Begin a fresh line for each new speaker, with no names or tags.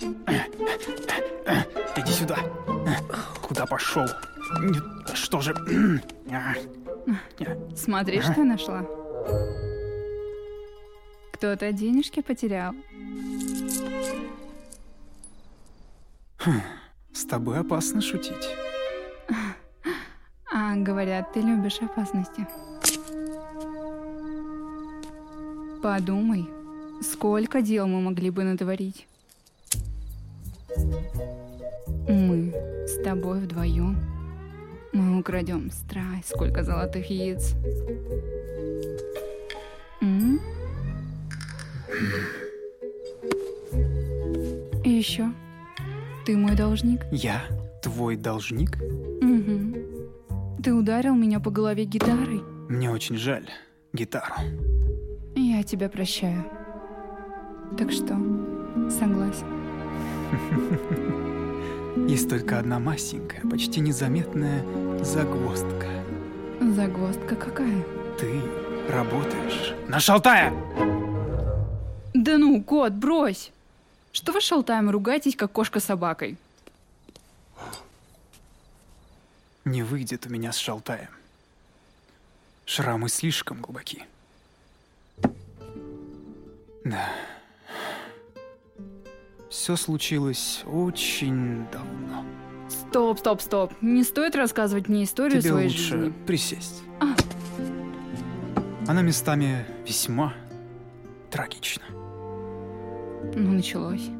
Иди сюда. Куда пошел? Что же...
Смотри, что я нашла. Кто-то денежки потерял.
С тобой опасно шутить.
А говорят, ты любишь опасности. Подумай, сколько дел мы могли бы натворить. Мы с тобой вдвоем. Мы украдем страй, сколько золотых яиц. И еще, ты мой должник.
Я твой должник?
Угу. Ты ударил меня по голове гитарой.
Мне очень жаль гитару.
Я тебя прощаю. Так что, согласен?
Есть только одна масенькая, почти незаметная загвоздка.
Загвоздка какая?
Ты работаешь на Шалтая!
Да ну, кот, брось! Что вы с Шалтаем ругаетесь, как кошка с собакой?
Не выйдет у меня с Шалтаем. Шрамы слишком глубоки. Да. Все случилось очень давно.
Стоп. Не стоит рассказывать мне историю
Тебе
своей
лучше
жизни.
присесть. Она местами весьма трагична.
Ну, началось.